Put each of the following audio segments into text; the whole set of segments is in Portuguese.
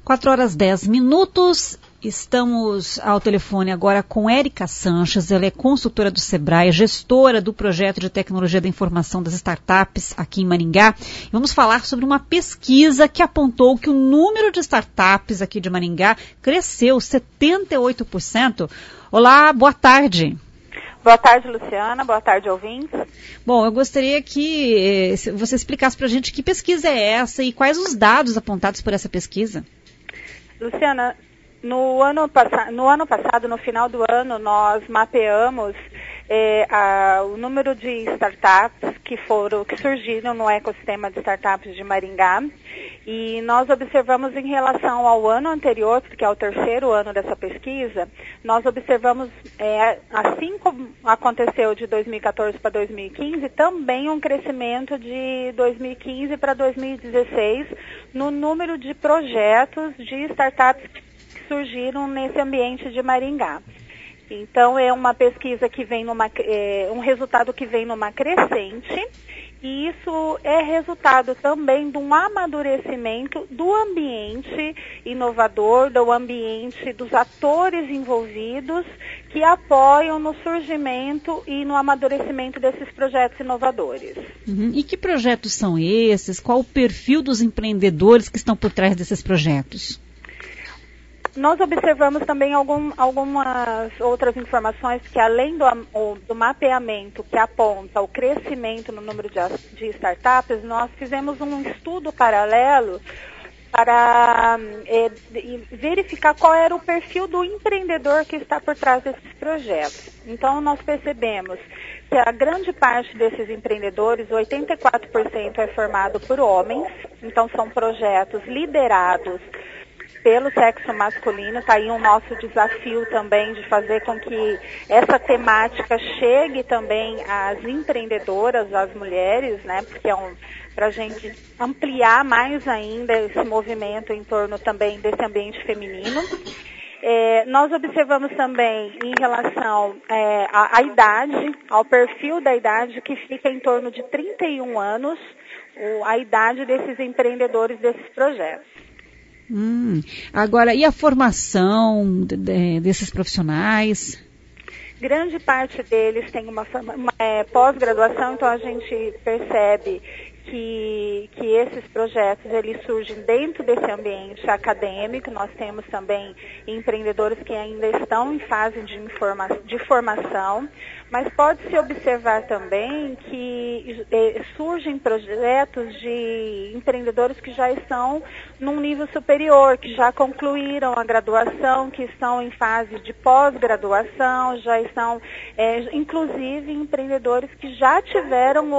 4h10. Estamos ao telefone agora com Érica Sanches. Ela é consultora do Sebrae, gestora do projeto de tecnologia da informação das startups aqui em Maringá. E vamos falar sobre uma pesquisa que apontou que o número de startups aqui de Maringá cresceu 78%. Olá, boa tarde. Boa tarde, Luciana. Boa tarde, ouvintes. Bom, eu gostaria que você explicasse para a gente que pesquisa é essa e quais os dados apontados por essa pesquisa. Luciana, no ano passado, no final do ano, nós mapeamos o número de startups que surgiram no ecossistema de startups de Maringá, e nós observamos em relação ao ano anterior, que é o terceiro ano dessa pesquisa, nós observamos, assim como aconteceu de 2014 para 2015, também um crescimento de 2015 para 2016 no número de projetos de startups que surgiram nesse ambiente de Maringá. Então, é uma pesquisa que vem um resultado que vem numa crescente, e isso é resultado também de um amadurecimento do ambiente inovador, do ambiente dos atores envolvidos que apoiam no surgimento e no amadurecimento desses projetos inovadores. E que projetos são esses? Qual o perfil dos empreendedores que estão por trás desses projetos? Nós observamos também algumas outras informações que, além do mapeamento que aponta o crescimento no número de startups, nós fizemos um estudo paralelo para verificar qual era o perfil do empreendedor que está por trás desses projetos. Então, nós percebemos que a grande parte desses empreendedores, 84%, é formado por homens. Então, são projetos liderados pelo sexo masculino. Está aí o nosso desafio também de fazer com que essa temática chegue também às empreendedoras, às mulheres, né? Porque para a gente ampliar mais ainda esse movimento em torno também desse ambiente feminino. Nós observamos também em relação à idade, ao perfil da idade, que fica em torno de 31 anos, a idade desses empreendedores desses projetos. Agora, e a formação desses profissionais? Grande parte deles tem uma pós-graduação, então a gente percebe que esses projetos eles surgem dentro desse ambiente acadêmico. Nós temos também empreendedores que ainda estão em fase de formação, mas pode-se observar também que surgem projetos de empreendedores que já estão num nível superior, que já concluíram a graduação, que estão em fase de pós-graduação, já estão, inclusive, empreendedores que já tiveram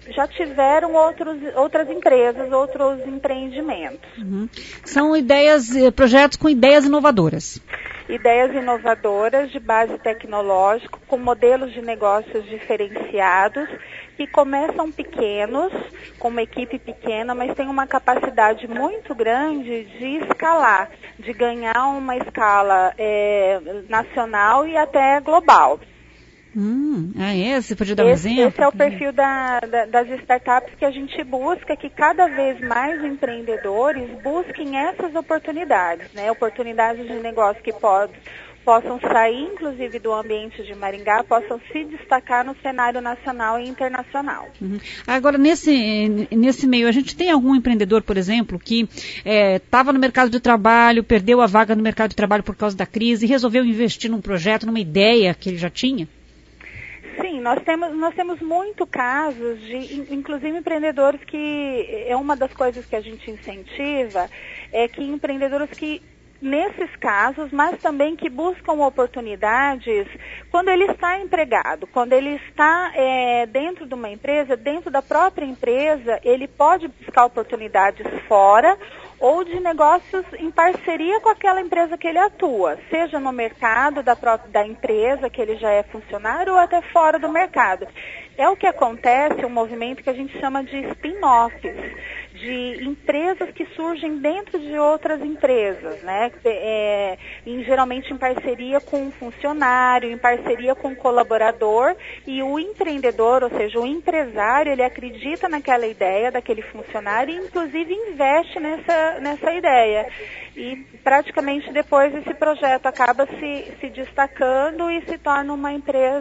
outras empresas, outros empreendimentos. São projetos com ideias inovadoras. Ideias inovadoras de base tecnológica, com modelos de negócios diferenciados, que começam pequenos, com uma equipe pequena, mas tem uma capacidade muito grande de escalar, de ganhar uma escala nacional e até global. Você podia dar um exemplo? Esse é o perfil das startups que a gente busca, que cada vez mais empreendedores busquem essas oportunidades, né? Oportunidades de negócio que possam sair, inclusive, do ambiente de Maringá, possam se destacar no cenário nacional e internacional. Agora, nesse meio, a gente tem algum empreendedor, por exemplo, que estava no mercado de trabalho, perdeu a vaga no mercado de trabalho por causa da crise e resolveu investir num projeto, numa ideia que ele já tinha? Sim, nós temos muito casos de, inclusive, empreendedores que é uma das coisas que a gente incentiva, é que empreendedores que, nesses casos, mas também que buscam oportunidades quando ele está empregado, quando ele está dentro de uma empresa, dentro da própria empresa, ele pode buscar oportunidades fora ou de negócios em parceria com aquela empresa que ele atua, seja no mercado da empresa que ele já é funcionário ou até fora do mercado. É o que acontece, um movimento que a gente chama de spin-offs, de empresas que surgem dentro de outras empresas, né? Geralmente em parceria com um funcionário, em parceria com um colaborador, e o empreendedor, ou seja, o empresário, ele acredita naquela ideia daquele funcionário e inclusive investe nessa ideia. E praticamente depois esse projeto acaba se destacando e se torna uma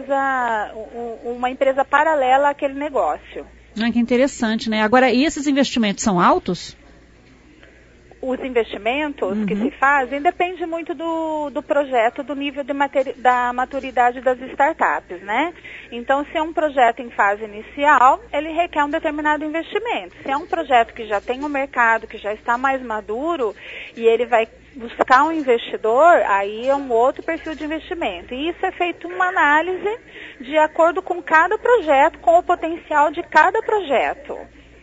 empresa paralela àquele negócio. Que interessante, né? Agora, e esses investimentos são altos? Os investimentos que se fazem depende muito do projeto, do nível da maturidade das startups, né? Então, se é um projeto em fase inicial, ele requer um determinado investimento. Se é um projeto que já tem um mercado, que já está mais maduro, e ele vai buscar um investidor, aí é um outro perfil de investimento. E isso é feito uma análise de acordo com cada projeto, com o potencial de cada projeto.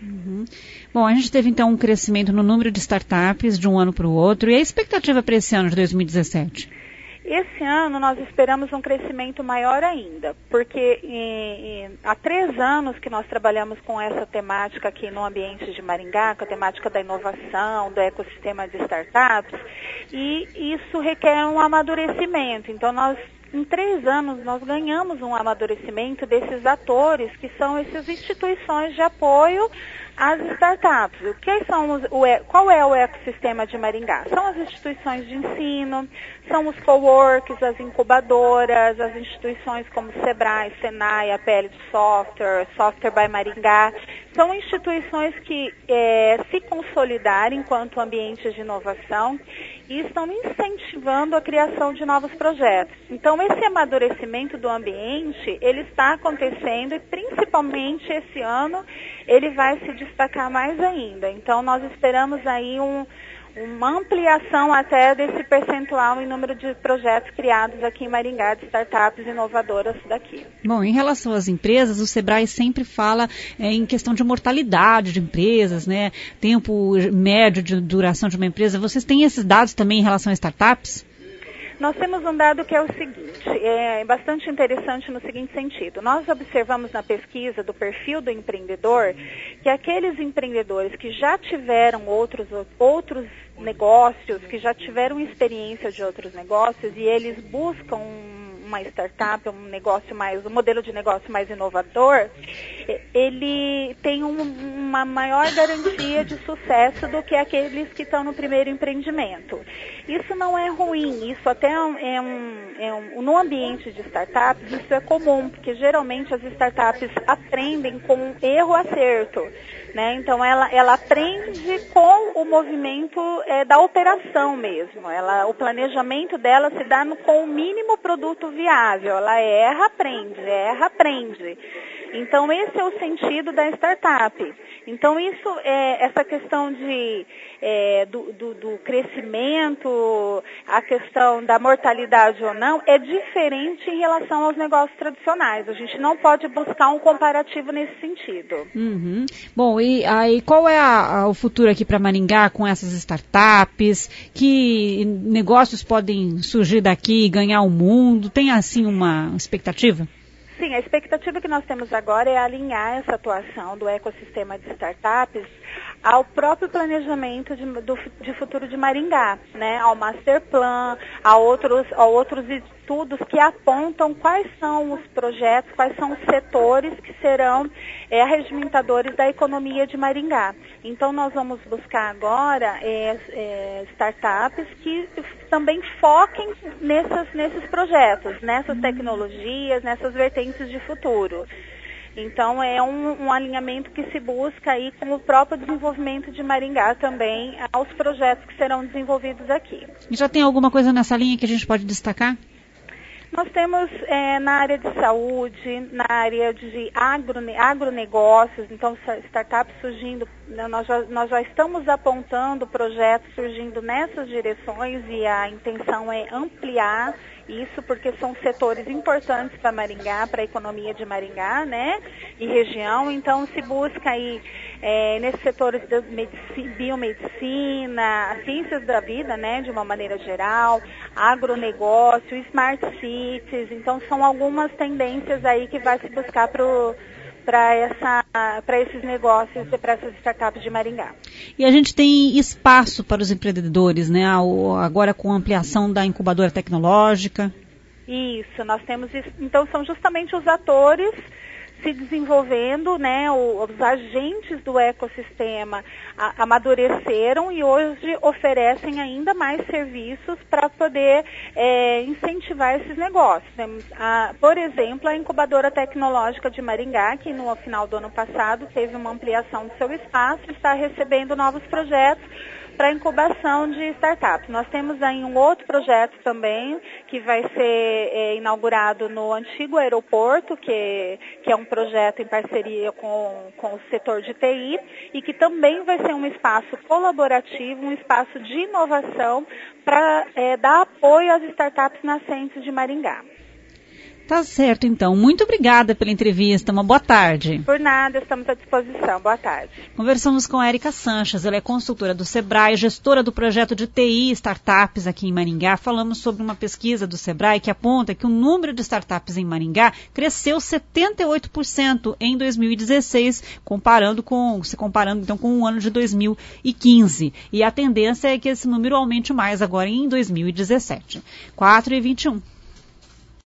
Bom, a gente teve então um crescimento no número de startups de um ano para o outro. E a expectativa para esse ano de 2017? Esse ano nós esperamos um crescimento maior ainda, porque há 3 anos que nós trabalhamos com essa temática aqui no ambiente de Maringá, com a temática da inovação, do ecossistema de startups, e isso requer um amadurecimento. Então em 3 anos, nós ganhamos um amadurecimento desses atores, que são essas instituições de apoio às startups. Qual é o ecossistema de Maringá? São as instituições de ensino, são os coworks, as incubadoras, as instituições como Sebrae, Senai, a PL de Software, Software by Maringá. São instituições que se consolidaram enquanto ambientes de inovação e estão incentivando a criação de novos projetos. Então, esse amadurecimento do ambiente, ele está acontecendo e, principalmente esse ano, ele vai se destacar mais ainda. Então, nós esperamos aí uma ampliação até desse percentual em número de projetos criados aqui em Maringá, de startups inovadoras daqui. Bom, em relação às empresas, o Sebrae sempre fala em questão de mortalidade de empresas, né? Tempo médio de duração de uma empresa. Vocês têm esses dados também em relação a startups? Nós temos um dado que é o seguinte, é bastante interessante no seguinte sentido. Nós observamos na pesquisa do perfil do empreendedor que aqueles empreendedores que já tiveram outros negócios, que já tiveram experiência de outros negócios e eles buscam uma startup, um modelo de negócio mais inovador, ele tem uma maior garantia de sucesso do que aqueles que estão no primeiro empreendimento. Isso não é ruim, isso até no ambiente de startups, isso é comum, porque geralmente as startups aprendem com erro-acerto, né? Então ela aprende com o movimento da operação mesmo, o planejamento dela se dá com o mínimo produto viável, ela erra, aprende. Então, esse é o sentido da startup. Então, essa questão do crescimento, a questão da mortalidade ou não, é diferente em relação aos negócios tradicionais. A gente não pode buscar um comparativo nesse sentido. Bom, e aí qual é o futuro aqui para Maringá com essas startups? Que negócios podem surgir daqui e ganhar o mundo? Tem, assim, uma expectativa? Sim, a expectativa que nós temos agora é alinhar essa atuação do ecossistema de startups ao próprio planejamento de futuro de Maringá, né? Ao Master Plan, a outros estudos que apontam quais são os projetos, quais são os setores que serão regimentadores da economia de Maringá. Então, nós vamos buscar agora startups que também foquem nesses projetos, nessas tecnologias, nessas vertentes de futuro. Então, é um alinhamento que se busca aí com o próprio desenvolvimento de Maringá também, aos projetos que serão desenvolvidos aqui. E já tem alguma coisa nessa linha que a gente pode destacar? Nós temos na área de saúde, na área de agronegócios, então startups surgindo, nós já estamos apontando projetos surgindo nessas direções e a intenção é ampliar isso, porque são setores importantes para Maringá, para a economia de Maringá, né, e região. Então, se busca aí, nesses setores da biomedicina, as ciências da vida, né, de uma maneira geral, agronegócio, smart cities. Então, são algumas tendências aí que vai se buscar para para esses negócios e para essas startups de Maringá. E a gente tem espaço para os empreendedores, né? Agora com a ampliação da incubadora tecnológica. Isso, nós temos isso. Então são justamente os atores se desenvolvendo, né, os agentes do ecossistema amadureceram e hoje oferecem ainda mais serviços para poder incentivar esses negócios. Temos, por exemplo, a incubadora tecnológica de Maringá, que no final do ano passado teve uma ampliação do seu espaço e está recebendo novos projetos para incubação de startups. Nós temos aí um outro projeto também, que vai ser inaugurado no antigo aeroporto, que é um projeto em parceria com o setor de TI, e que também vai ser um espaço colaborativo, um espaço de inovação para dar apoio às startups nascentes de Maringá. Tá certo, então. Muito obrigada pela entrevista. Uma boa tarde. Por nada, estamos à disposição. Boa tarde. Conversamos com a Érica Sanches. Ela é consultora do Sebrae, gestora do projeto de TI Startups aqui em Maringá. Falamos sobre uma pesquisa do Sebrae que aponta que o número de startups em Maringá cresceu 78% em 2016, se comparando então com o ano de 2015. E a tendência é que esse número aumente mais agora em 2017. 4h21.